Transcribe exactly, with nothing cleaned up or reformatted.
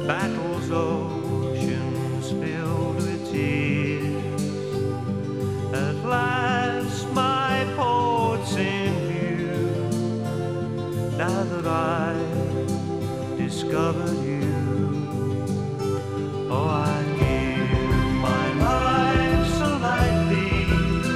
battles, oceans filled with tears. At last my port's in view, now that I've discovered you. Oh, I